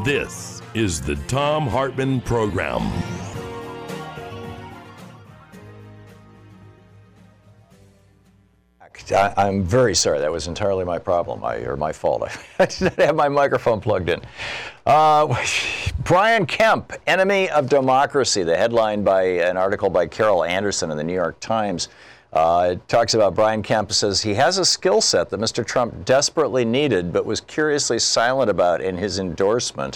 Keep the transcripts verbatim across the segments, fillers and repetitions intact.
This is the Thom Hartmann Program. I, I'm very sorry. That was entirely my problem, I, or my fault. I did not have my microphone plugged in. Uh, Brian Kemp, Enemy of Democracy, the headline by an article by Carol Anderson in the New York Times. Uh, it talks about Brian Kemp, says he has a skill set that Mister Trump desperately needed but was curiously silent about in his endorsement.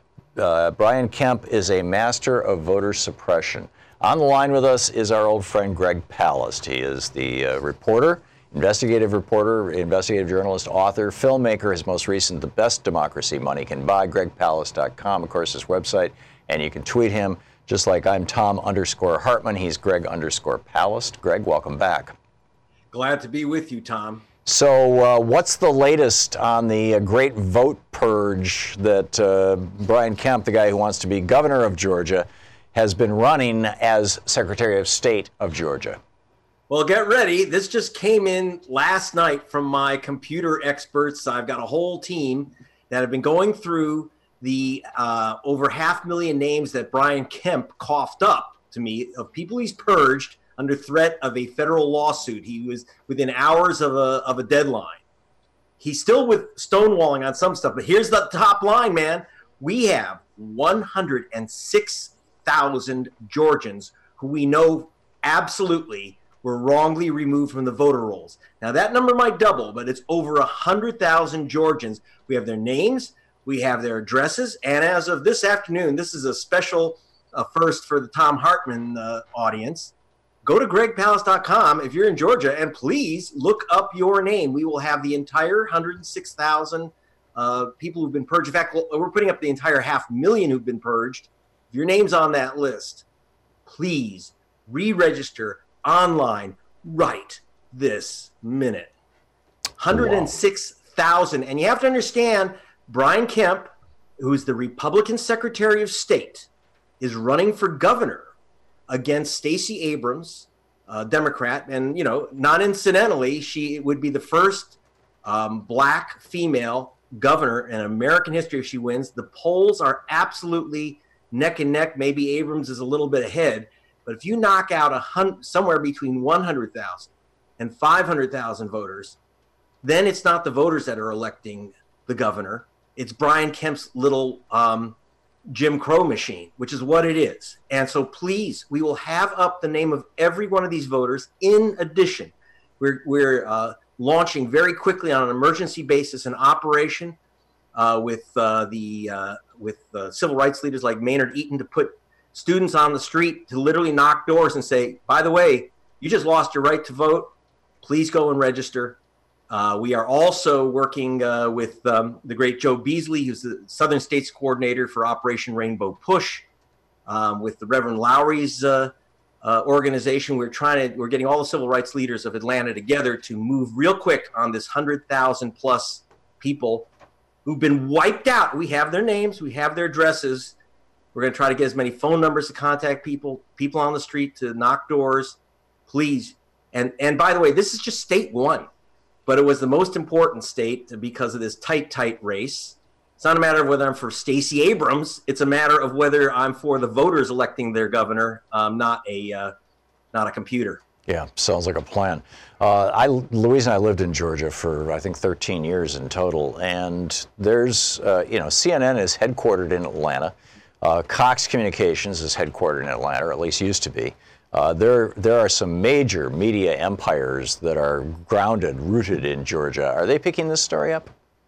Uh, Brian Kemp is a master of voter suppression. On the line with us is our old friend Greg Palast. He is the uh, reporter, investigative reporter, investigative journalist, author, filmmaker. His most recent, The Best Democracy Money Can Buy, greg palast dot com, of course, his website. And you can tweet him. Just like I'm Thom underscore Hartmann, he's Greg underscore Palast. Greg, welcome back. Glad to be with you, Thom. So uh, what's the latest on the uh, great vote purge that uh, Brian Kemp, the guy who wants to be governor of Georgia, has been running as Secretary of State of Georgia? Well, get ready. This just came in last night from my computer experts. I've got a whole team that have been going through the uh, over half million names that Brian Kemp coughed up to me of people he's purged under threat of a federal lawsuit. He was within hours of a, of a deadline. He's still with stonewalling on some stuff, but here's the top line, man. We have one hundred six thousand Georgians who we know absolutely were wrongly removed from the voter rolls. Now that number might double, but it's over one hundred thousand Georgians. We have their names, we have their addresses, and as of this afternoon, this is a special uh, first for the Thom Hartmann uh, audience. Go to greg palast dot com if you're in Georgia, and please look up your name. We will have the entire one hundred six thousand uh, people who've been purged. In fact, we're putting up the entire half million who've been purged. If your name's on that list, please re-register online right this minute. one hundred six thousand. Wow. And you have to understand, Brian Kemp, who's the Republican Secretary of State, is running for governor against Stacey Abrams, a Democrat. And, you know, not incidentally, she would be the first um, black female governor in American history if she wins. The polls are absolutely neck and neck. Maybe Abrams is a little bit ahead. But if you knock out a hun- somewhere between one hundred thousand and five hundred thousand voters, then it's not the voters that are electing the governor. It's Brian Kemp's little um, Jim Crow machine, which is what it is. And so please, we will have up the name of every one of these voters. In addition, we're, we're uh, launching very quickly on an emergency basis an operation uh, with uh, the uh, with uh, civil rights leaders like Maynard Eaton to put students on the street, to literally knock doors and say, by the way, you just lost your right to vote. Please go and register. Uh, we are also working uh, with um, the great Joe Beasley, who's the Southern States Coordinator for Operation Rainbow Push, um, with the Reverend Lowry's uh, uh, organization. We're trying to, we're getting all the civil rights leaders of Atlanta together to move real quick on this one hundred thousand plus people who've been wiped out. We have their names, we have their addresses. We're going to try to get as many phone numbers to contact people, people on the street to knock doors, please. And and by the way, this is just state one, but it was the most important state because of this tight, tight race. It's not a matter of whether I'm for Stacey Abrams. It's a matter of whether I'm for the voters electing their governor, um, not a uh, not a computer. Yeah, sounds like a plan. Uh, I, Louise and I lived in Georgia for, I think, thirteen years in total. And there's, uh, you know, C N N is headquartered in Atlanta. Uh, Cox Communications is headquartered in Atlanta, or at least used to be. Uh, there, there are some major media empires that are grounded, rooted in Georgia. Are they picking this story up?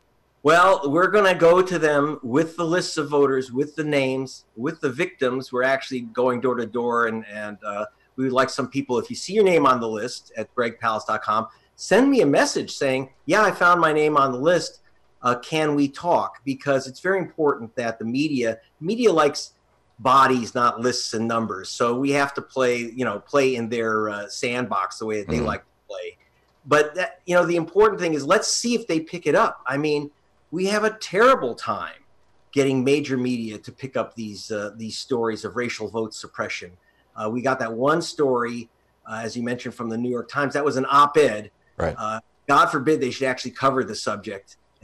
Well, we're going to go to them with the lists of voters, with the names, with the victims. We're actually going door to door, and, and uh, we would like some people, if you see your name on the list at greg palast dot com, send me a message saying, yeah, I found my name on the list. Uh, can we talk? Because it's very important that the media, media likes bodies, not lists and numbers. So we have to play, you know, play in their uh, sandbox the way that they mm. like to play. But, that, you know, the important thing is let's see if they pick it up. I mean, we have a terrible time getting major media to pick up these uh, these stories of racial vote suppression. Uh, we got that one story, uh, as you mentioned, from the New York Times. That was an op-ed. Right. Uh, God forbid they should actually cover the subject.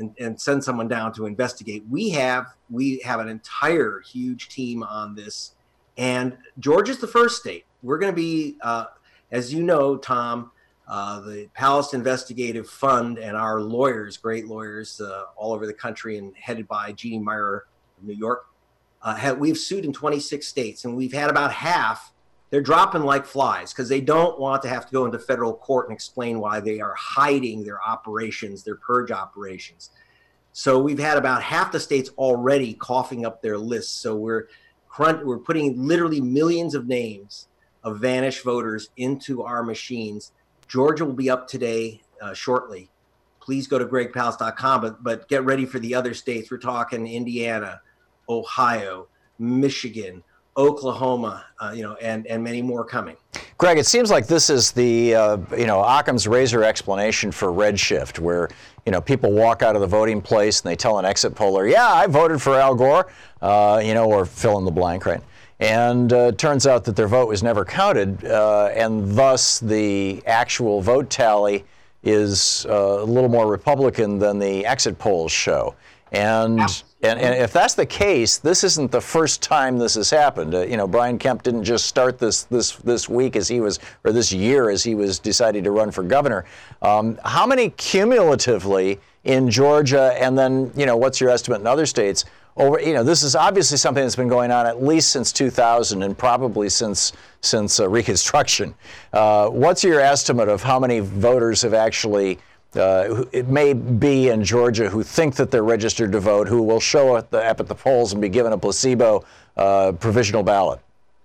and, and send someone down to investigate. We have we have an entire huge team on this, and Georgia's the first state. We're going to be, uh, as you know, Tom, uh, the Palast Investigative Fund and our lawyers, great lawyers uh, all over the country, and headed by Jeannie Meyer of New York, uh, have, we've sued in twenty-six states, and we've had about half. They're dropping like flies because they don't want to have to go into federal court and explain why they are hiding their operations, their purge operations. So we've had about half the states already coughing up their lists. So we're we're putting literally millions of names of vanished voters into our machines. Georgia will be up today uh, shortly. Please go to greg palast dot com, but but get ready for the other states. We're talking Indiana, Ohio, Michigan, Oklahoma, uh, you know, and, and many more coming. Greg, it seems like this is the, uh, you know, Occam's razor explanation for redshift, where, you know, people walk out of the voting place and they tell an exit poller, yeah, I voted for Al Gore, uh, you know, or fill in the blank, right? And uh, it turns out that their vote was never counted, uh, and thus the actual vote tally is uh, a little more Republican than the exit polls show. And, and and if that's the case, this isn't the first time this has happened. Uh, you know, Brian Kemp didn't just start this this this week as he was, or this year as he was deciding to run for governor. Um, how many cumulatively in Georgia, and then, you know, what's your estimate in other states? Over, you know, this is obviously something that's been going on at least since two thousand, and probably since since uh, Reconstruction. Uh, what's your estimate of how many voters have actually? Uh, it may be in Georgia who think that they're registered to vote, who will show up, the, up at the polls and be given a placebo uh, provisional ballot?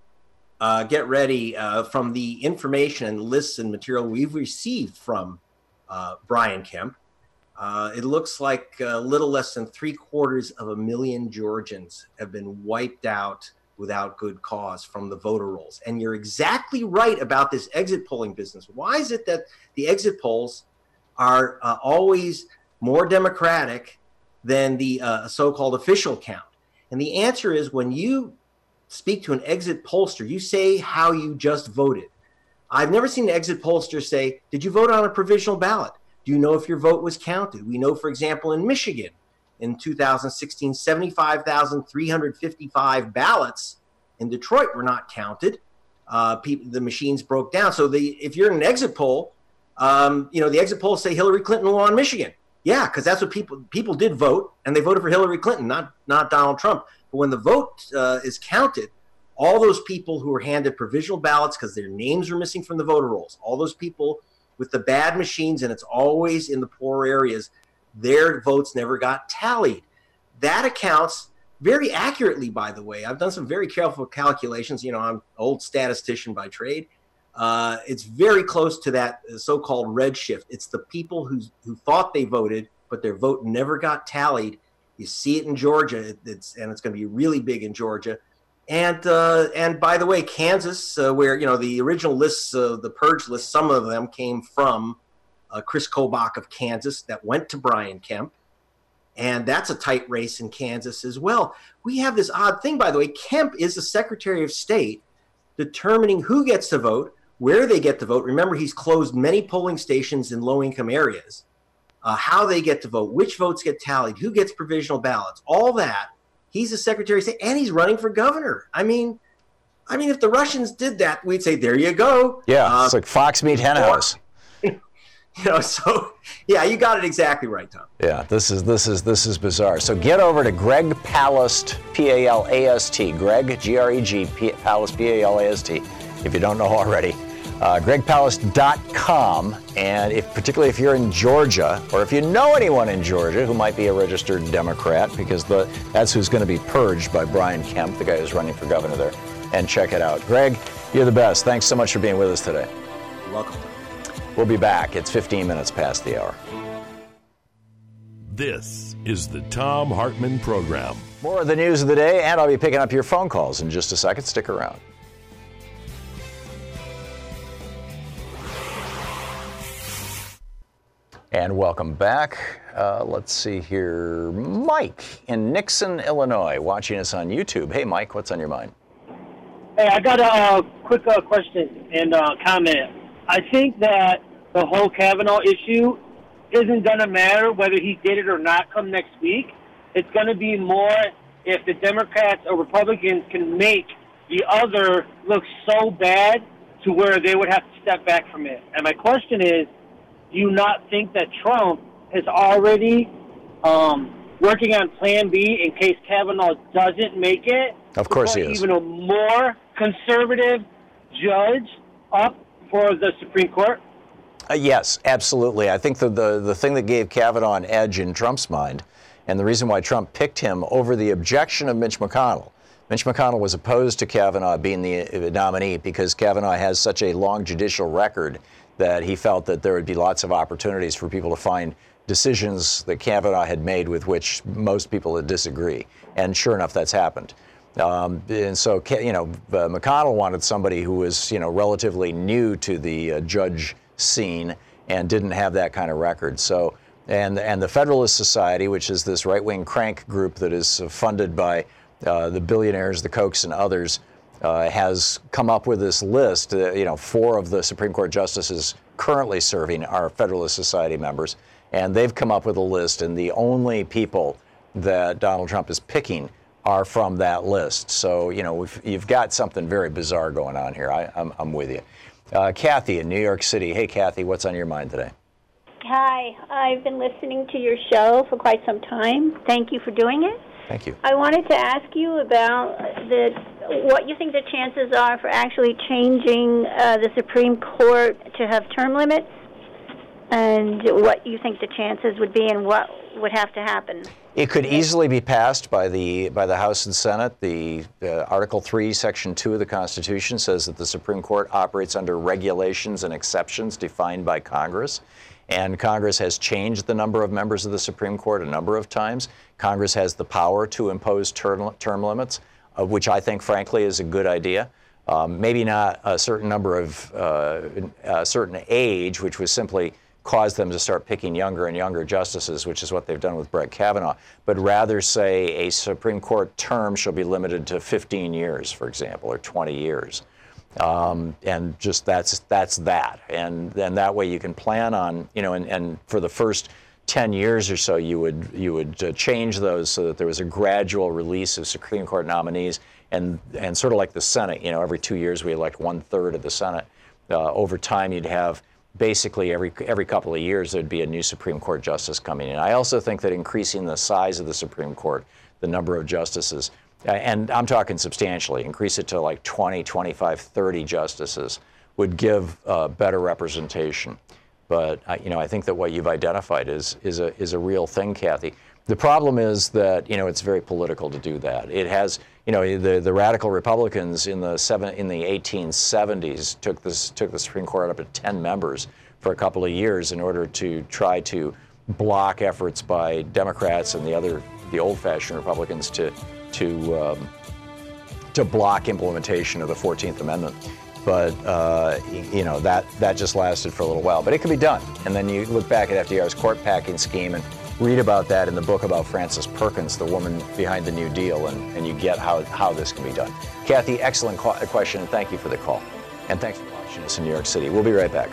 Uh, get ready uh, from the information and lists and material we've received from uh, Brian Kemp. Uh, it looks like a little less than three quarters of a million Georgians have been wiped out without good cause from the voter rolls. And you're exactly right about this exit polling business. Why is it that the exit polls are uh, always more democratic than the uh, so-called official count? And the answer is, when you speak to an exit pollster, you say how you just voted. I've never seen an exit pollster say, did you vote on a provisional ballot? Do you know if your vote was counted? We know, for example, in Michigan, in two thousand sixteen, seventy-five thousand three hundred fifty-five ballots in Detroit were not counted. Uh, people, the machines broke down. So the, if you're in an exit poll, Um, you know, the exit polls say Hillary Clinton won Michigan. Yeah, because that's what people people did vote, and they voted for Hillary Clinton, not not Donald Trump. But when the vote uh, is counted, all those people who were handed provisional ballots because their names were missing from the voter rolls, all those people with the bad machines, and it's always in the poor areas, their votes never got tallied. That accounts very accurately, by the way. I've done some very careful calculations. You know, I'm an old statistician by trade. Uh, it's very close to that so-called redshift. It's the people who who thought they voted, but their vote never got tallied. You see it in Georgia, it, it's and it's going to be really big in Georgia. And uh, and by the way, Kansas, uh, where, you know, the original lists, uh, the purge list, some of them came from uh, Chris Kobach of Kansas that went to Brian Kemp. And that's a tight race in Kansas as well. We have this odd thing, by the way. Kemp is the Secretary of State determining who gets to vote, where they get to vote. Remember, he's closed many polling stations in low-income areas. Uh, how they get to vote, which votes get tallied, who gets provisional ballots, all that. He's the Secretary of State, and he's running for governor. I mean, I mean, if the Russians did that, we'd say, there you go. Yeah, uh, it's like Fox meet Henhouse. You know, so yeah, you got it exactly right, Tom. Yeah, this is this is this is bizarre. So get over to Greg Palast, P A L A S T, Greg G R E G Palast, P A L A S T, if you don't know already. Uh, greg palast dot com, and if particularly if you're in Georgia, or if you know anyone in Georgia who might be a registered Democrat, because the that's who's going to be purged by Brian Kemp, the guy who's running for governor there, and check it out. Greg, you're the best. Thanks so much for being with us today. You're welcome. We'll be back. It's fifteen minutes past the hour. This is the Thom Hartmann Program. More of the news of the day, and I'll be picking up your phone calls in just a second. Stick around. And welcome back. Uh, let's see here. Mike in Nixon, Illinois, watching us on YouTube. Hey, Mike, what's on your mind? Hey, I got a uh, quick uh, question and uh, comment. I think that the whole Kavanaugh issue isn't going to matter whether he did it or not come next week. It's going to be more if the Democrats or Republicans can make the other look so bad to where they would have to step back from it. And my question is, do you not think that Trump is already um, working on Plan B in case Kavanaugh doesn't make it? Of course he is. Even a more conservative judge up for the Supreme Court? Uh, yes, absolutely. I think the, the, the thing that gave Kavanaugh an edge in Trump's mind, and the reason why Trump picked him over the objection of Mitch McConnell. Mitch McConnell was opposed to Kavanaugh being the nominee because Kavanaugh has such a long judicial record that he felt that there would be lots of opportunities for people to find decisions that Kavanaugh had made with which most people would disagree. And sure enough, that's happened. Um, and so, you know, uh, McConnell wanted somebody who was, you know, relatively new to the uh, judge scene and didn't have that kind of record. So, and and the Federalist Society, which is this right-wing crank group that is funded by uh, the billionaires, the Kochs, and others, uh, has come up with this list. Uh, you know, four of the Supreme Court justices currently serving are Federalist Society members, and they've come up with a list, and the only people that Donald Trump is picking are from that list. So, you know, we've, you've got something very bizarre going on here. I, I'm, I'm with you. Uh, Kathy in New York City. Hey, Kathy, what's on your mind today? Hi. I've been listening to your show for quite some time. Thank you for doing it. Thank you. I wanted to ask you about the what you think the chances are for actually changing uh, the Supreme Court to have term limits, and what you think the chances would be and what would have to happen. It could easily be passed by the by the House and Senate. The uh, Article three, Section two of the Constitution says that the Supreme Court operates under regulations and exceptions defined by Congress. And Congress has changed the number of members of the Supreme Court a number of times. Congress has the power to impose term, term limits, uh, which I think, frankly, is a good idea. Um, maybe not a certain number of uh, a certain age, which was simply cause them to start picking younger and younger justices, which is what they've done with Brett Kavanaugh, but rather say a Supreme Court term shall be limited to fifteen years, for example, or twenty years. Um, and just that's that's that. And then that way you can plan on, you know, and, and for the first ten years or so, you would you would uh, change those so that there was a gradual release of Supreme Court nominees, and, and sort of like the Senate, you know, every two years we elect one third of the Senate. Uh, over time, you'd have basically every every couple of years there'd be a new Supreme Court justice coming in. I also think that increasing the size of the Supreme Court, the number of justices, uh, and I'm talking substantially, increase it to like twenty, twenty-five, thirty justices would give uh, better representation. But uh, you know, I think that what you've identified is is a is a real thing, Kathy. The problem is that, you know, it's very political to do that. It has, you know, the, the radical Republicans in the seven in the eighteen seventies took this took the Supreme Court up to ten members for a couple of years in order to try to block efforts by Democrats and the other the old-fashioned Republicans to to um, to block implementation of the fourteenth Amendment. But uh, you know, that that just lasted for a little while. But it could be done. And then you look back at F D R's court packing scheme and read about that in the book about Frances Perkins, the woman behind the New Deal, and, and you get how, how this can be done. Kathy, excellent qu- question, and thank you for the call. And thanks for watching us in New York City. We'll be right back.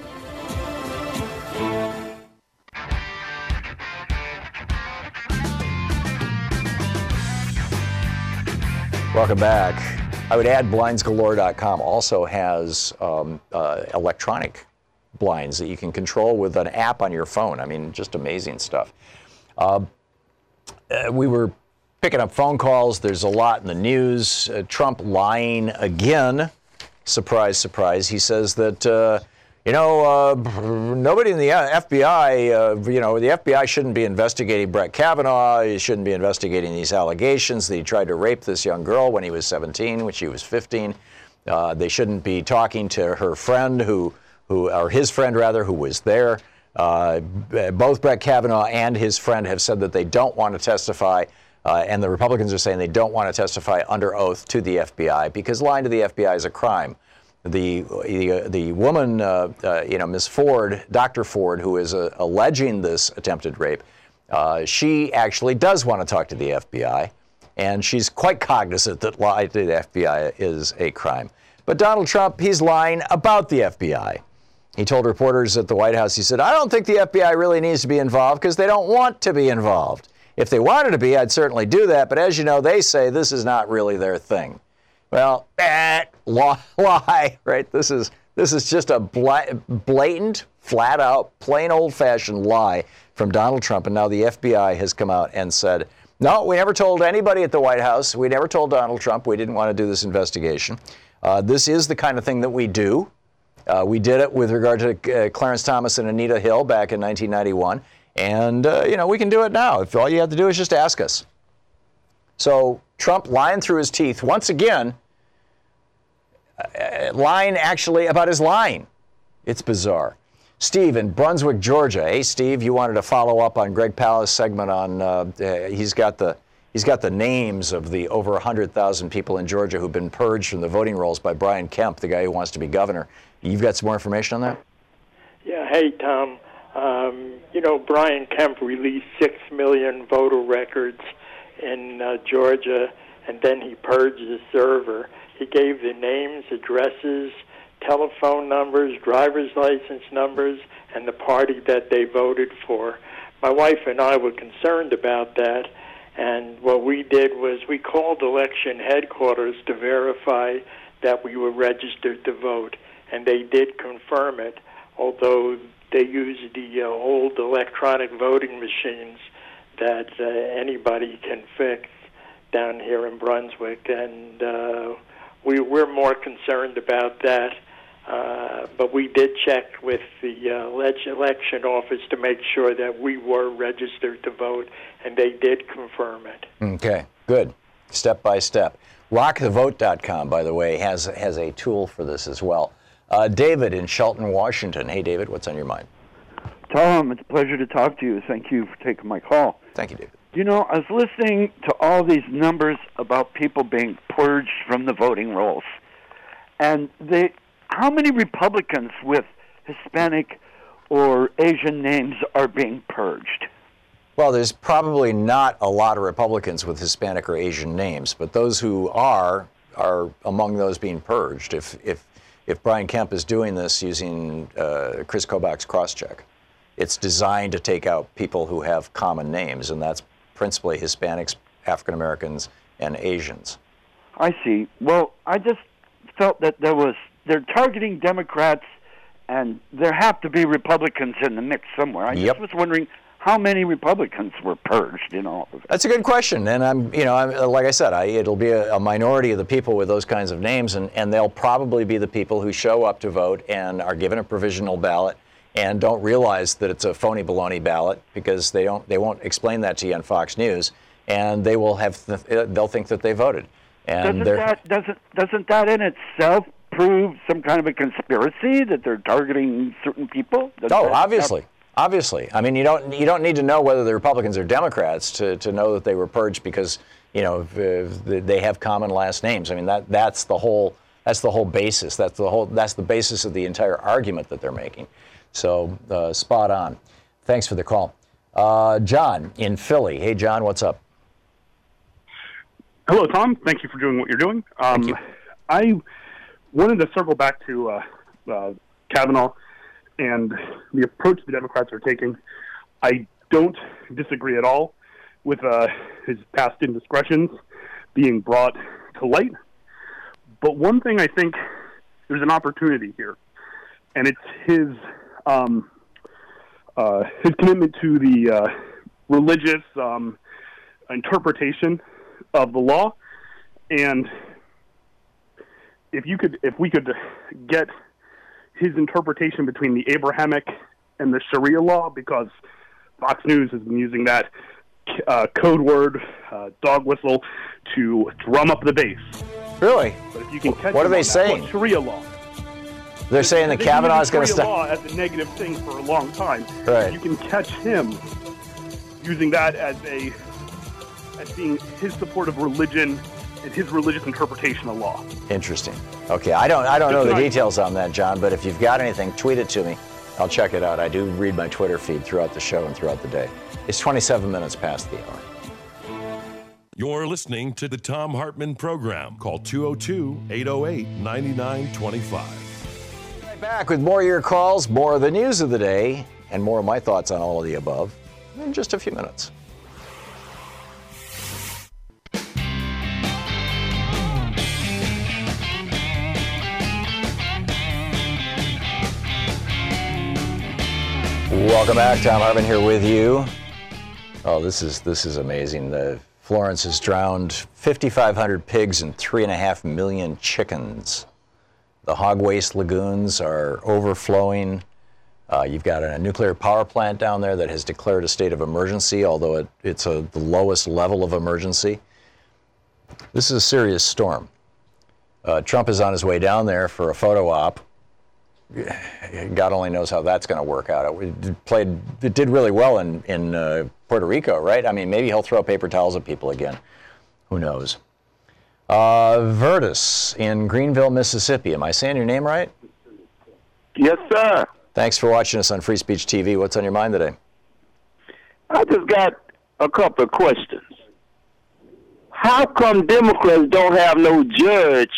Welcome back. I would add blinds galore dot com also has um, uh, electronic blinds that you can control with an app on your phone. I mean, just amazing stuff. Uh, uh, we were picking up phone calls. There's a lot in the news. Uh, Trump lying again. Surprise, surprise. He says that, uh, you know, uh, nobody in the F B I, uh, you know, the F B I shouldn't be investigating Brett Kavanaugh. He shouldn't be investigating these allegations that he tried to rape this young girl when he was seventeen, when she was fifteen. Uh, they shouldn't be talking to her friend who who, or his friend rather, who was there. Uh, both Brett Kavanaugh and his friend have said that they don't want to testify, uh, and the Republicans are saying they don't want to testify under oath to the F B I because lying to the F B I is a crime. The the, the woman, uh, uh, you know, Miz Ford, Doctor Ford, who is uh, alleging this attempted rape, uh, she actually does want to talk to the F B I, and she's quite cognizant that lying to the F B I is a crime. But Donald Trump, he's lying about the F B I. He told reporters at the White House, he said, I don't think the F B I really needs to be involved because they don't want to be involved. If they wanted to be, I'd certainly do that. But as you know, they say this is not really their thing. Well, eh, lie, right? This is this is just a blatant, flat-out, plain old-fashioned lie from Donald Trump. And now the F B I has come out and said, no, we never told anybody at the White House. We never told Donald Trump we didn't want to do this investigation. Uh, this is the kind of thing that we do. Uh, we did it with regard to uh, Clarence Thomas and Anita Hill back in nineteen ninety-one. And, uh, you know, we can do it now. If all you have to do is just ask us. So Trump lying through his teeth once again, uh, lying actually about his lying. It's bizarre. Steve in Brunswick, Georgia. Hey, Steve, you wanted to follow up on Greg Palast's segment on, uh, uh, he's got the he's got the names of the over one hundred thousand people in Georgia who've been purged from the voting rolls by Brian Kemp, the guy who wants to be governor. You've got some more information on that? Yeah, hey, Tom. Um, you know, Brian Kemp released six million voter records in uh, Georgia, and then he purged the server. He gave the names, addresses, telephone numbers, driver's license numbers, and the party that they voted for. My wife and I were concerned about that, and what we did was we called election headquarters to verify that we were registered to vote, and they did confirm it, although they use the uh, old electronic voting machines that uh, anybody can fix down here in Brunswick, and uh, we, we're more concerned about that. Uh, but we did check with the uh, election office to make sure that we were registered to vote, and they did confirm it. Okay, good. Step by step. rock the vote dot com, by the way, has has a tool for this as well. Uh, David in Shelton, Washington. Hey, David, what's on your mind? Tom, it's a pleasure to talk to you. Thank you for taking my call. Thank you, David. You know, I was listening to all these numbers about people being purged from the voting rolls. And they, how many Republicans with Hispanic or Asian names are being purged? Well, there's probably not a lot of Republicans with Hispanic or Asian names, but those who are are among those being purged. If if if Brian Kemp is doing this using uh, Chris Kobach's crosscheck, it's designed to take out people who have common names, and that's principally Hispanics, African Americans, and Asians. I see. Well, I just felt that there was they're targeting Democrats, and there have to be Republicans in the mix somewhere. I yep. just was wondering how many Republicans were purged in all of it. That's a good question, and I'm, you know, I'm, like I said, I, it'll be a, a minority of the people with those kinds of names, and, and they'll probably be the people who show up to vote and are given a provisional ballot and don't realize that it's a phony baloney ballot because they don't, they won't explain that to you on Fox News, and they will have, th- they'll think that they voted. And doesn't that doesn't doesn't that in itself prove some kind of a conspiracy that they're targeting certain people? Does oh, that, obviously. That... Obviously. I mean, you don't you don't need to know whether the Republicans are Democrats to, to know that they were purged because, you know, they have common last names. I mean, that that's the whole that's the whole basis. That's the whole that's the basis of the entire argument that they're making. So, uh, spot on. Thanks for the call. Uh, John in Philly. Hey, John, what's up? Hello, Tom. Thank you for doing what you're doing. Um, Thank you. I wanted to circle back to uh, uh, Kavanaugh and the approach the Democrats are taking. I don't disagree at all with uh, his past indiscretions being brought to light. But one thing I think there's an opportunity here, and it's his um, uh, his commitment to the uh, religious um, interpretation of the law. And if you could, if we could get his interpretation between the Abrahamic and the Sharia law, because Fox News has been using that uh, code word, uh, dog whistle, to drum up the base. Really? But if you can catch what are they that, saying? Well, Sharia law. They're saying that Kavanaugh is going to stop. stop. Sharia law as a negative thing for a long time. Right. You can catch him using that as a as being his support of religion and his religious interpretation of law. Interesting. Okay, I don't I don't know the details on that, John, but if you've got anything, tweet it to me. I'll check it out. I do read my Twitter feed throughout the show and throughout the day. It's twenty-seven minutes past the hour. You're listening to the Thom Hartmann Program. Call two oh two, eight oh eight, nine nine two five. Back with more of your calls, more of the news of the day, and more of my thoughts on all of the above in just a few minutes. Welcome back. Tom Hartman here with you. Oh, this is this is amazing. The Florence has drowned fifty-five hundred pigs and three and a half million chickens. The hog waste lagoons are overflowing. Uh, you've got a nuclear power plant down there that has declared a state of emergency, although it, it's a, the lowest level of emergency. This is a serious storm. Uh, Trump is on his way down there for a photo op. God only knows how that's going to work out. It played, it did really well in in uh, Puerto Rico, right? I mean, maybe he'll throw paper towels at people again. Who knows? Uh, Vertus in Greenville, Mississippi. Am I saying your name right? Yes, sir. Thanks for watching us on Free Speech T V. What's on your mind today? I just got a couple of questions. How come Democrats don't have no judge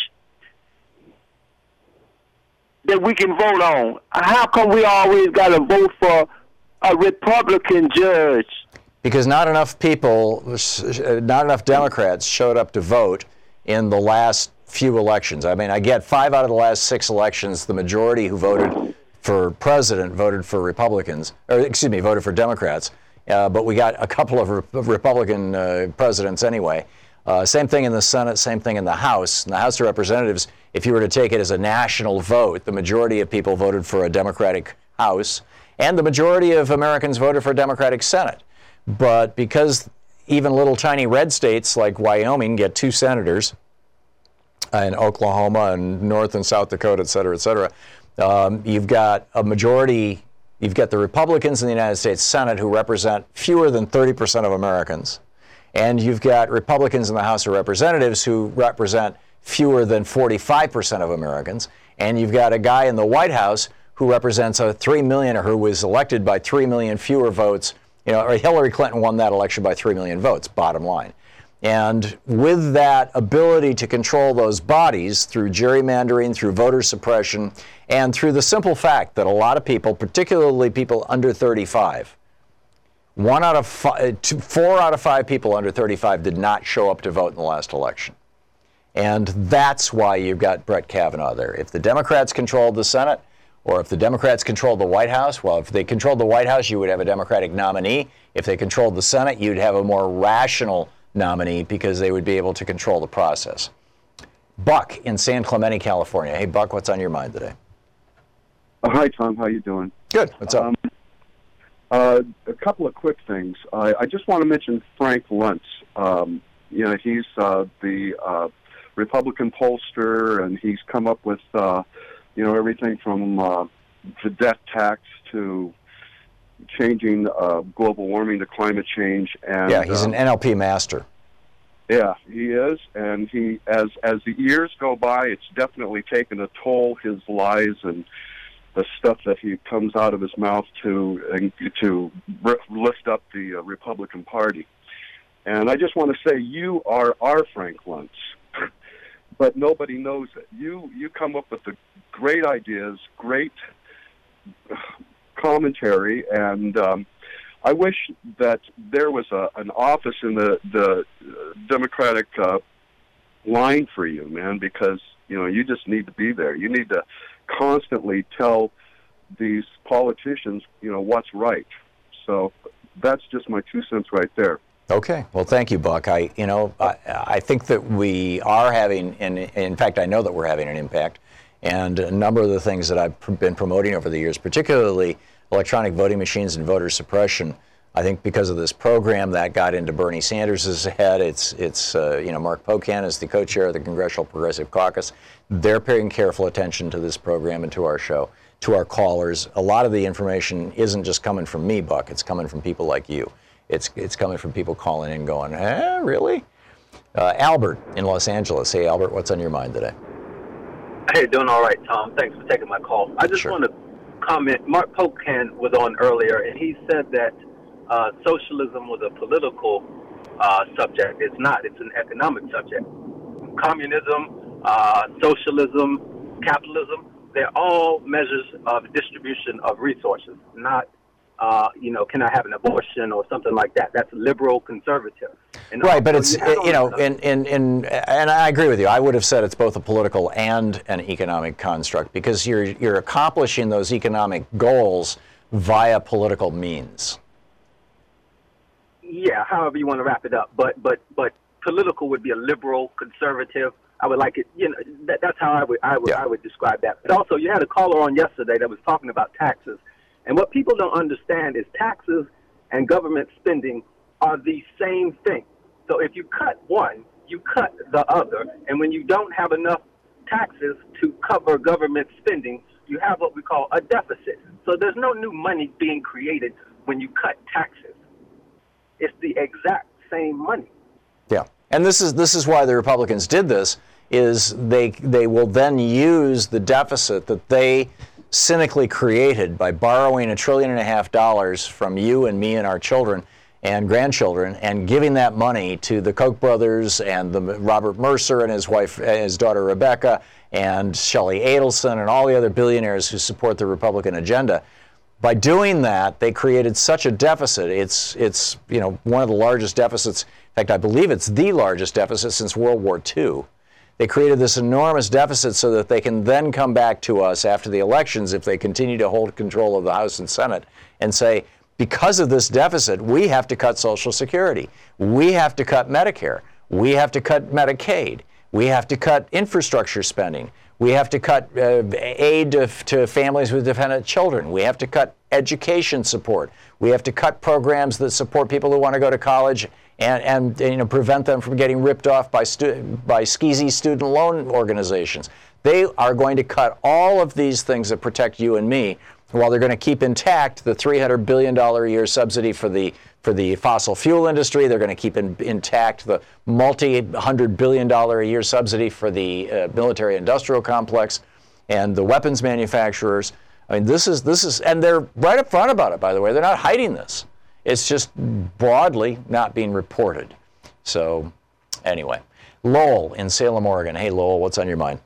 that we can vote on? How come we always got to vote for a Republican judge? Because not enough people, not enough Democrats showed up to vote in the last few elections. I mean, I get five out of the last six elections, the majority who voted for president voted for Republicans, or excuse me, voted for Democrats. Uh, but we got a couple of, re- of Republican uh, presidents anyway. Uh, same thing in the Senate, same thing in the House. In the House of Representatives, if you were to take it as a national vote, the majority of people voted for a Democratic House, and the majority of Americans voted for a Democratic Senate. But because even little tiny red states like Wyoming get two senators, and Oklahoma and North and South Dakota, et cetera, et cetera, um, you've got a majority, you've got the Republicans in the United States Senate who represent fewer than thirty percent of Americans. And you've got Republicans in the House of Representatives who represent fewer than forty-five percent of Americans. And you've got a guy in the White House who represents a three million, or who was elected by three million fewer votes. You know, or Hillary Clinton won that election by three million votes, bottom line. And with that ability to control those bodies through gerrymandering, through voter suppression, and through the simple fact that a lot of people, particularly people under thirty-five, one out of five, two, four out of five people under thirty-five did not show up to vote in the last election. And that's why you've got Brett Kavanaugh there. If the Democrats controlled the Senate, or if the Democrats controlled the White House, well, if they controlled the White House, you would have a Democratic nominee. If they controlled the Senate, you'd have a more rational nominee because they would be able to control the process. Buck in San Clemente, California. Hey, Buck, what's on your mind today? Uh, hi, Tom. How you doing? Good. What's up? Um, uh, a couple of quick things. I, I just want to mention Frank Luntz. Um, you know, he's uh, the uh, Republican pollster, and he's come up with, uh, you know, everything from uh, the death tax to changing uh, global warming to climate change. And yeah, he's uh, an N L P master. Yeah, he is, and he as as the years go by, it's definitely taken a toll. His lies and the stuff that he comes out of his mouth to and to lift up the uh, Republican Party. And I just want to say, you are our Frank Luntz, but nobody knows it. You you come up with the great ideas, great commentary, and um, I wish that there was a, an office in the the Democratic uh, line for you, man, because you know you just need to be there. You need to constantly tell these politicians, you know, what's right. So that's just my two cents right there. Okay. Well, thank you, Buck. I, you know, I, I think that we are having, and in fact, I know that we're having an impact. And a number of the things that I've been promoting over the years, particularly electronic voting machines and voter suppression, I think because of this program that got into Bernie Sanders' head, it's, it's uh, you know, Mark Pocan is the co-chair of the Congressional Progressive Caucus. They're paying careful attention to this program and to our show, to our callers. A lot of the information isn't just coming from me, Buck. It's coming from people like you. It's it's coming from people calling in going, eh, really? Uh, Albert in Los Angeles. Hey, Albert, what's on your mind today? Hey, doing all right, Tom. Thanks for taking my call. I just sure. want to comment. Mark Pocan was on earlier, and he said that uh, socialism was a political uh, subject. It's not. It's an economic subject. Communism, uh, socialism, capitalism, they're all measures of distribution of resources, not, uh, you know, can I have an abortion or something like that. That's liberal conservative. And right, but it's, you, you know, in, in, in, and I agree with you. I would have said it's both a political and an economic construct because you're, you're accomplishing those economic goals via political means. Yeah, however you want to wrap it up. But, but, but political would be a liberal conservative. I would like it, you know, that, that's how I would, I would, yeah. I would describe that. But also, you had a caller on yesterday that was talking about taxes. And what people don't understand is taxes and government spending are the same thing. So if you cut one, you cut the other. And when you don't have enough taxes to cover government spending, you have what we call a deficit. So there's no new money being created when you cut taxes. It's the exact same money. Yeah. And this is this is why the Republicans did this, is they they will then use the deficit that they cynically created by borrowing a trillion and a half dollars from you and me and our children and grandchildren and giving that money to the Koch brothers and the Robert Mercer and his wife, his daughter Rebecca, and Shelley Adelson and all the other billionaires who support the Republican agenda. By doing that, they created such a deficit. It's, it's you know, one of the largest deficits. In fact, I believe it's the largest deficit since World War Two. They created this enormous deficit so that they can then come back to us after the elections, if they continue to hold control of the House and Senate, and say, because of this deficit, we have to cut Social Security. We have to cut Medicare. We have to cut Medicaid. We have to cut infrastructure spending. We have to cut uh, aid to, to families with dependent children. We have to cut education support. We have to cut programs that support people who want to go to college and, and, and you know, prevent them from getting ripped off by, stu- by skeezy student loan organizations. They are going to cut all of these things that protect you and me, while they're going to keep intact the three hundred billion dollars a year subsidy for the for the fossil fuel industry. They're going to keep in, intact the multi-hundred billion dollars a year subsidy for the uh, military-industrial complex and the weapons manufacturers. I mean, this is this is, and they're right up front about it. By the way, they're not hiding this. It's just broadly not being reported. So, anyway, Lowell in Salem, Oregon. Hey, Lowell, what's on your mind?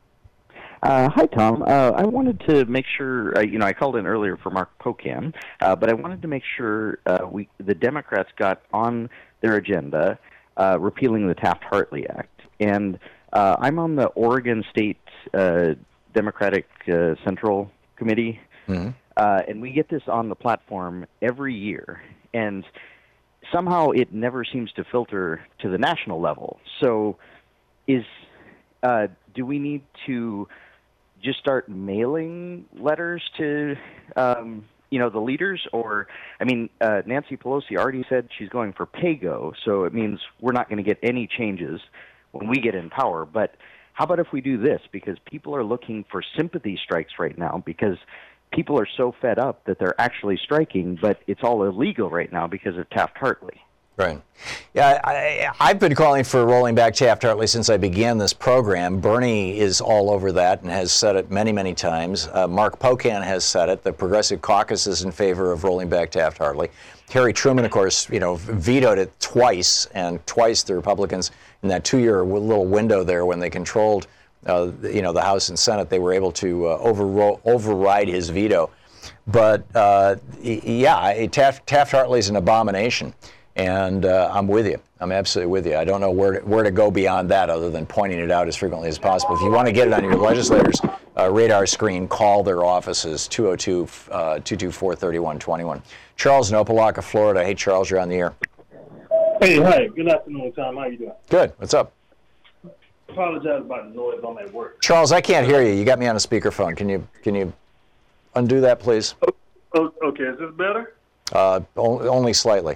Uh, hi, Tom. Uh, I wanted to make sure, uh, you know, I called in earlier for Mark Pocan, uh, but I wanted to make sure uh, we, the Democrats got on their agenda uh, repealing the Taft-Hartley Act. And uh, I'm on the Oregon State uh, Democratic uh, Central Committee, mm-hmm. uh, and we get this on the platform every year. And somehow it never seems to filter to the national level. So is uh, do we need to just start mailing letters to, um, you know, the leaders? Or, I mean, uh, Nancy Pelosi already said she's going for pay-go, so it means we're not going to get any changes when we get in power. But how about if we do this? Because people are looking for sympathy strikes right now because people are so fed up that they're actually striking, but it's all illegal right now because of Taft-Hartley. Right. Yeah, I, I've been calling for rolling back Taft-Hartley since I began this program. Bernie is all over that and has said it many, many times. Uh, Mark Pocan has said it. The Progressive Caucus is in favor of rolling back Taft-Hartley. Harry Truman, of course, you know, vetoed it twice, and twice the Republicans in that two-year little window there when they controlled, uh, you know, the House and Senate, they were able to uh, overro- override his veto. But uh, yeah, Taft, Taft-Hartley is an abomination. And uh, I'm with you. I'm absolutely with you. I don't know where to, where to go beyond that other than pointing it out as frequently as possible. If you want to get it on your legislators' uh, radar screen, call their offices, two oh two, two two four, three one two one. Charles in Opelika, Florida. Hey, Charles, you're on the air. Hey, hi. Good afternoon, Tom. How you doing? Good. What's up? Apologize about the noise on my work. Charles, I can't hear you. You got me on a speakerphone. Can you can you undo that, please? Oh, oh, okay. Is this better? Uh, only slightly.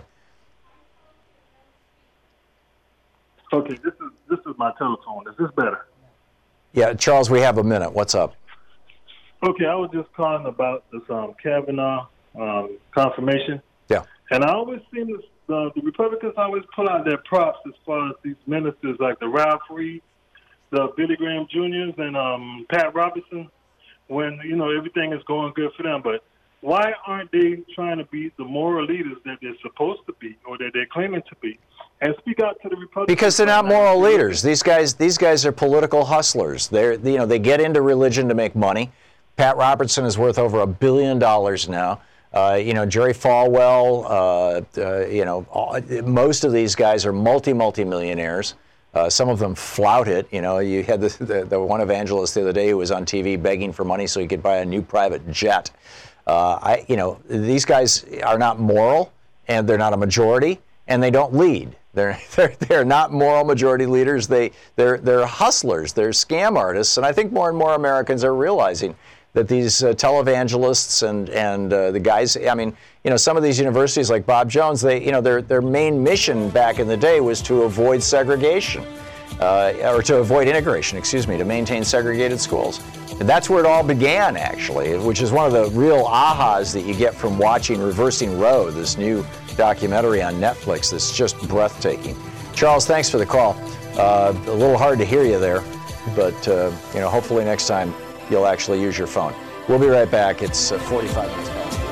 Okay, this is this is my telephone. Is this better? Yeah, Charles, we have a minute. What's up? Okay, I was just calling about this um, Kavanaugh um, confirmation. Yeah. And I always seem to, uh, the Republicans always pull out their props as far as these ministers like the Ralph Reed, the Billy Graham Juniors, and um, Pat Robertson, when, you know, everything is going good for them. But why aren't they trying to be the moral leaders that they're supposed to be or that they're claiming to be? And speak out to the Republicans. Because they're not moral leaders. These guys, these guys are political hustlers. They're, you know, they get into religion to make money. Pat Robertson is worth over a billion dollars now. Uh, you know, Jerry Falwell, uh, uh, you know, all, most of these guys are multi, multi-millionaires. Uh, some of them flout it. You know, you had the, the, the one evangelist the other day who was on T V begging for money so he could buy a new private jet. Uh, I, you know, these guys are not moral, and they're not a majority, and they don't lead. They're they're they're not moral majority leaders. They they're they're hustlers. They're scam artists, and I think more and more Americans are realizing that these uh, televangelists and and uh, the guys. I mean, you know, some of these universities like Bob Jones, they you know their their main mission back in the day was to avoid segregation, uh, or to avoid integration. Excuse me, to maintain segregated schools. And that's where it all began, actually, which is one of the real ahas that you get from watching Reversing Roe, this new documentary on Netflix that's just breathtaking. Charles, thanks for the call. Uh, a little hard to hear you there, but uh, you know, hopefully next time you'll actually use your phone. We'll be right back. It's uh, forty-five minutes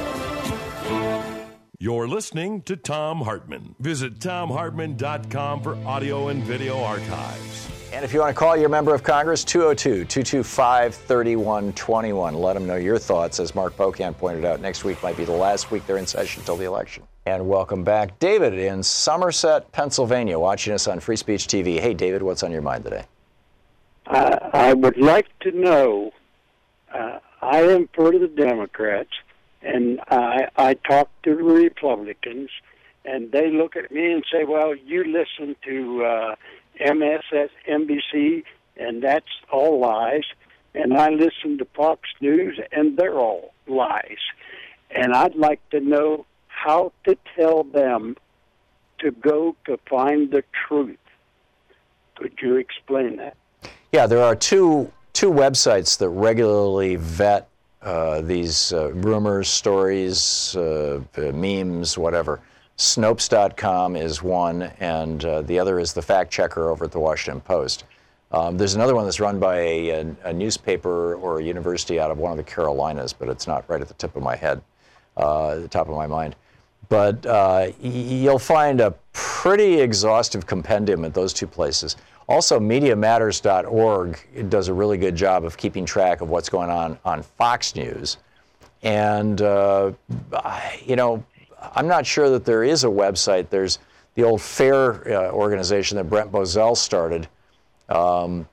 past. You're listening to Thom Hartmann. Visit thom hartmann dot com for audio and video archives. And if you want to call your member of Congress, two oh two, two two five, three one two one. Let them know your thoughts. As Mark Pocan pointed out, next week might be the last week they're in session until the election. And welcome back. David in Somerset, Pennsylvania, watching us on Free Speech T V. Hey, David, what's on your mind today? Uh, I would like to know, uh, I am for the Democrats, and I, I talk to the Republicans, and they look at me and say, well, you listen to uh, M S N B C, and that's all lies. And I listen to Fox News, and they're all lies. And I'd like to know how to tell them to go to find the truth. Could you explain that? Yeah, there are two two websites that regularly vet uh, these uh, rumors, stories, uh, memes, whatever. Snopes dot com is one, and uh, the other is the fact checker over at the Washington Post. Um, there's another one that's run by a, a, a newspaper or a university out of one of the Carolinas, but it's not right at the tip of my head, uh, the top of my mind. But uh, y- you'll find a pretty exhaustive compendium at those two places. Also, media matters dot org does a really good job of keeping track of what's going on on Fox News. And, uh, you know, I'm not sure that there is a website. There's the old FAIR uh, organization that Brent Bozell started. Um,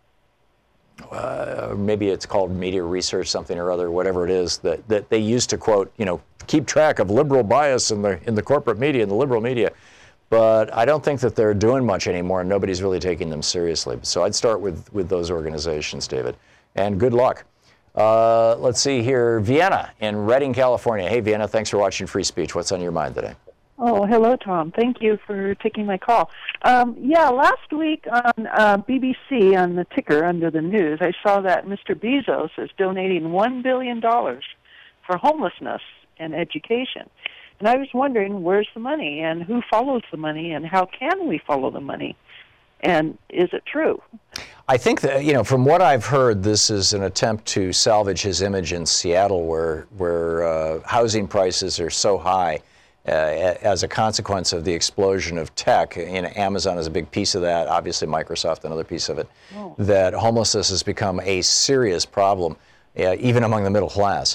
uh, maybe it's called Media Research something or other, whatever it is, that, that they used to quote, you know, keep track of liberal bias in the in the corporate media, in the liberal media. But I don't think that they're doing much anymore, and nobody's really taking them seriously. So I'd start with, with those organizations, David. And good luck. Uh, let's see here. Vienna in Redding, California. Hey, Vienna, thanks for watching Free Speech. What's on your mind today? Oh, hello, Tom. Thank you for taking my call. Um, yeah, last week on uh, B B C, on the ticker under the news, I saw that Mister Bezos is donating one billion dollars for homelessness and education. And I was wondering, where's the money, and who follows the money, and how can we follow the money? And is it true? I think that, you know, from what I've heard, this is an attempt to salvage his image in Seattle, where where uh, housing prices are so high uh, as a consequence of the explosion of tech. You know, Amazon is a big piece of that. Obviously, Microsoft another piece of it. Oh. That homelessness has become a serious problem, uh, even among the middle class.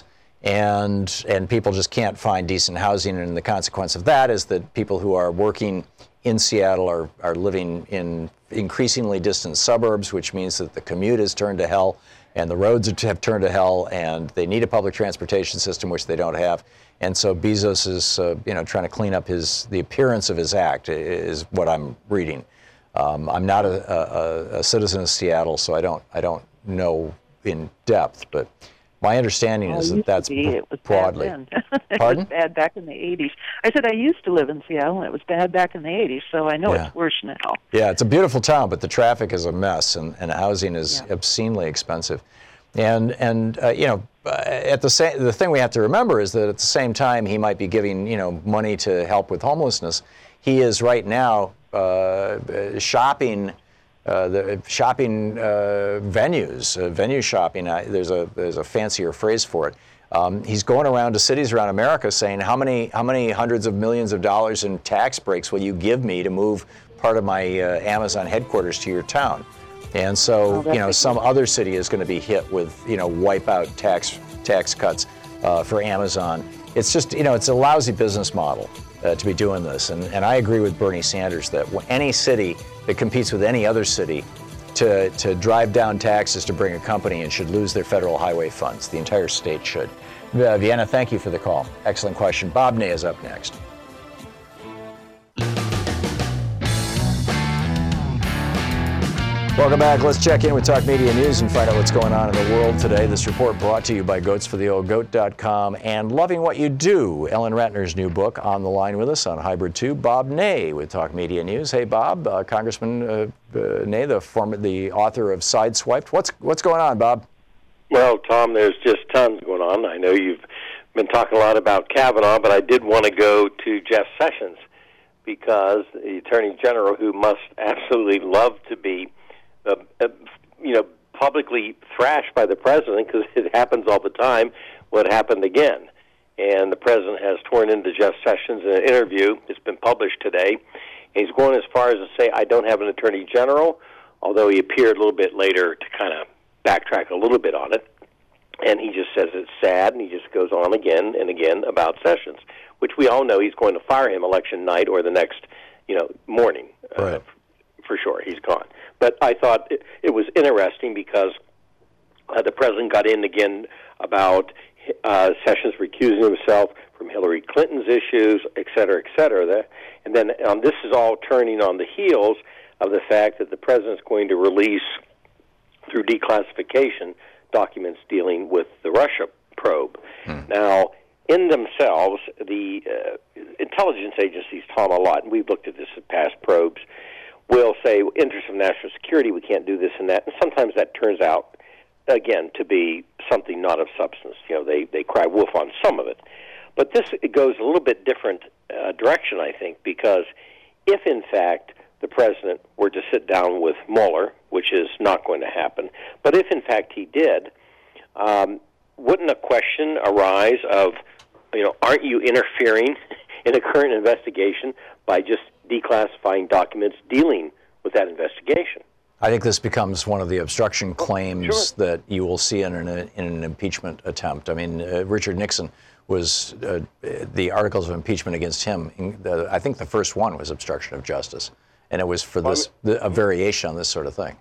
And and people just can't find decent housing, and the consequence of that is that people who are working in Seattle are, are living in increasingly distant suburbs, which means that the commute is turned to hell, and the roads are, have turned to hell, and they need a public transportation system, which they don't have. And so Bezos is, uh, you know, trying to clean up his the appearance of his act, is what I'm reading. Um, I'm not a, a, a citizen of Seattle, so I don't I don't know in depth, but my understanding oh, is that that's be. It was broadly. Bad then. It Pardon? was bad back in the eighties. I said I used to live in Seattle, and it was bad back in the eighties, so I know Yeah. it's worse now. Yeah, it's a beautiful town, but the traffic is a mess, and, and housing is Yeah. obscenely expensive. And and uh, you know, uh, at the same the thing we have to remember is that at the same time he might be giving you know money to help with homelessness, he is right now uh, shopping. Uh, the shopping uh, venues, uh, venue shopping. Uh, there's a there's a fancier phrase for it. Um, he's going around to cities around America saying, how many how many hundreds of millions of dollars in tax breaks will you give me to move part of my uh, Amazon headquarters to your town? And so, Oh, you know, some other city is going to be hit with, you know, wipe out tax tax cuts uh, for Amazon. It's just, you know, it's a lousy business model uh, to be doing this. And, and I agree with Bernie Sanders that any city that competes with any other city to, to drive down taxes to bring a company in should lose their federal highway funds. The entire state should. Uh, Vienna, thank you for the call. Excellent question. Bob Ney is up next. Welcome back. Let's check in with Talk Media News and find out what's going on in the world today. This report brought to you by goats for the old goat dot com and Loving What You Do, Ellen Ratner's new book. On the line with us on Hybrid two, Bob Ney with Talk Media News. Hey, Bob, uh, Congressman uh, uh, Ney, the former, the author of Sideswiped. What's what's going on, Bob? Well, Tom, there's just tons going on. I know you've been talking a lot about Kavanaugh, but I did want to go to Jeff Sessions because the Attorney General, who must absolutely love to be Uh, uh, you know, publicly thrashed by the president, because it happens all the time, what happened again. And the president has torn into Jeff Sessions in an interview. It's been published today. And he's going as far as to say, I don't have an attorney general, although he appeared a little bit later to kind of backtrack a little bit on it. And he just says it's sad, and he just goes on again and again about Sessions, which we all know he's going to fire him election night or the next, you know, morning. Right. Uh, for sure, he's gone. But I thought it, it was interesting because uh, the president got in again about uh, Sessions recusing himself from Hillary Clinton's issues, et cetera, et cetera. That, and then um, this is all turning on the heels of the fact that the president's going to release, through declassification, documents dealing with the Russia probe. Hmm. Now, in themselves, the uh, intelligence agencies, Tom, a lot, and we've looked at this in past probes, will say, interest of national security, we can't do this and that. And sometimes that turns out, again, to be something not of substance. You know, they, they cry wolf on some of it. But this it goes a little bit different uh, direction, I think, because if, in fact, the president were to sit down with Mueller, which is not going to happen, but if, in fact, he did, um, wouldn't a question arise of, you know, aren't you interfering in a current investigation by just declassifying documents dealing with that investigation? I think this becomes one of the obstruction claims oh, sure. that you will see in an, in an impeachment attempt. I mean, uh, Richard Nixon was, uh, the articles of impeachment against him, in the, I think the first one was obstruction of justice, and it was for this the, a variation on this sort of thing.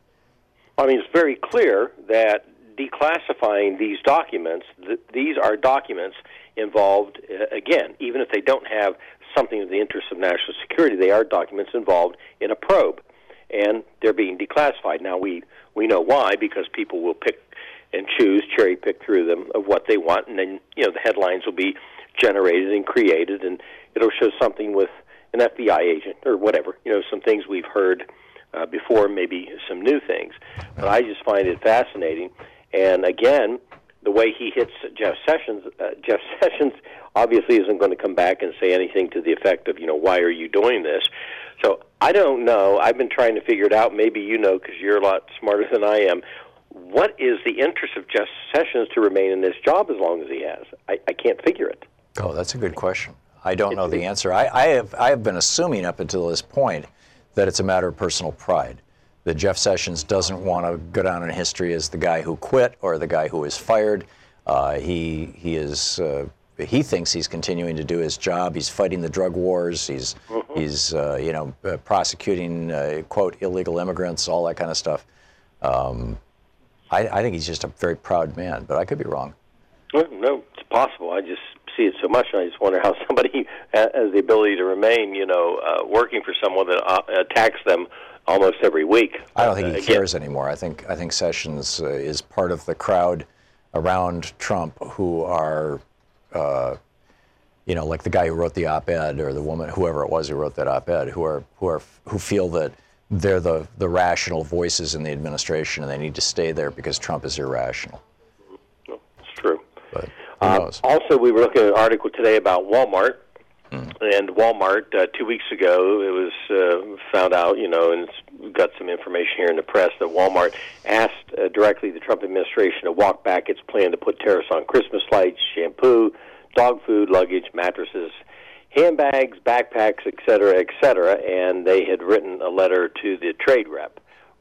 I mean, it's very clear that declassifying these documents, th- these are documents involved, uh, again, even if they don't have something of the interest of national security, they are documents involved in a probe, and they're being declassified. Now, we, we know why, because people will pick and choose, cherry-pick through them of what they want, and then, you know, the headlines will be generated and created, and it'll show something with an F B I agent or whatever, you know, some things we've heard uh, before, maybe some new things. But I just find it fascinating, and again, the way he hits Jeff Sessions, uh, Jeff Sessions obviously isn't going to come back and say anything to the effect of, you know, why are you doing this? So I don't know. I've been trying to figure it out. Maybe you know, because you're a lot smarter than I am. What is the interest of Jeff Sessions to remain in this job as long as he has? I, I can't figure it. Oh, that's a good question. I don't know the answer. I, I have I have been assuming up until this point that it's a matter of personal pride. That Jeff Sessions doesn't want to go down in history as the guy who quit or the guy who was fired. Uh, he he is uh, he thinks he's continuing to do his job. He's fighting the drug wars. He's mm-hmm. he's uh, you know uh, prosecuting uh, quote illegal immigrants, all that kind of stuff. Um, I, I think he's just a very proud man, but I could be wrong. Well, no, it's possible. I just see it so much, and I just wonder how somebody has the ability to remain, you know, uh, working for someone that uh, attacks them almost every week. I don't think he uh, cares anymore. I think I think Sessions uh, is part of the crowd around Trump who are, uh, you know, like the guy who wrote the op-ed or the woman, whoever it was who wrote that op-ed, who are who are who feel that they're the the rational voices in the administration and they need to stay there because Trump is irrational. No, it's true. But who uh, knows? Also, we were looking at an article today about Walmart. And Walmart, uh, two weeks ago, it was uh, found out, you know, and it's got some information here in the press that Walmart asked uh, directly the Trump administration to walk back its plan to put tariffs on Christmas lights, shampoo, dog food, luggage, mattresses, handbags, backpacks, et cetera, et cetera. And they had written a letter to the trade rep,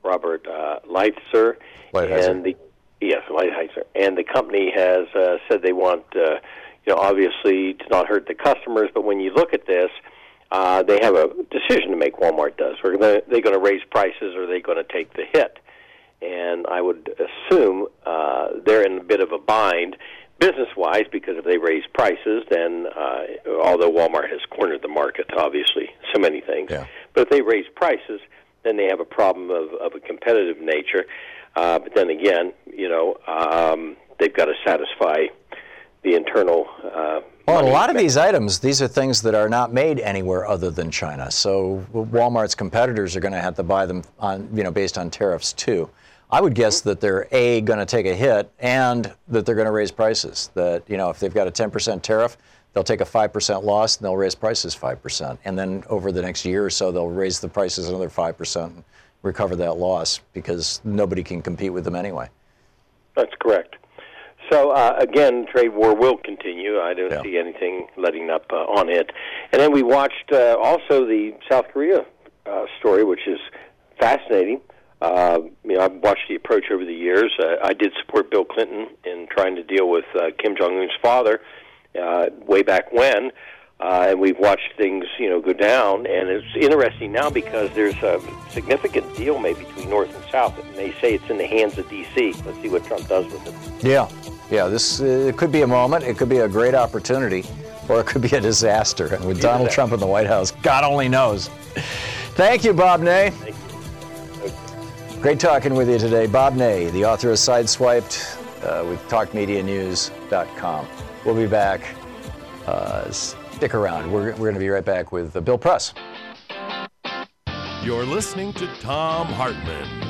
Robert uh, Lighthizer, Lighthizer. and the yes, Lighthizer, and the company has uh, said they want, uh, you know, obviously to not hurt the customers. But when you look at this, uh, they have a decision to make. Walmart does. Are they going to raise prices, or are they going to take the hit? And I would assume uh, they're in a bit of a bind business-wise, because if they raise prices, then uh, although Walmart has cornered the market, obviously, so many things, yeah. but if they raise prices, then they have a problem of, of a competitive nature. Uh, but then again, you know, um, they've got to satisfy the internal. Uh, well, a lot of these items, these are things that are not made anywhere other than China. So Walmart's competitors are going to have to buy them on, you know, based on tariffs too. I would guess that they're A, going to take a hit, and that they're going to raise prices. That, you know, if they've got a ten percent tariff, they'll take a five percent loss, and they'll raise prices five percent. And then over the next year or so, they'll raise the prices another five percent and recover that loss, because nobody can compete with them anyway. That's correct. So, uh, again, trade war will continue. I don't yeah. see anything letting up uh, on it. And then we watched uh, also the South Korea uh, story, which is fascinating. Uh, you know, I've watched the approach over the years. Uh, I did support Bill Clinton in trying to deal with uh, Kim Jong-un's father uh, way back when, uh, and we've watched things, you know, go down. And it's interesting now because there's a significant deal made between North and South, and they say it's in the hands of D C. Let's see what Trump does with it. Yeah, yeah. This uh, it could be a moment. It could be a great opportunity, or it could be a disaster. And with Donald Trump in the White House, God only knows. Thank you, Bob Ney. Thank you. Great talking with you today. Bob Ney, the author of Sideswiped, uh, with talk media news dot com. We'll be back. Uh, stick around. We're, we're going to be right back with uh, Bill Press. You're listening to Thom Hartmann.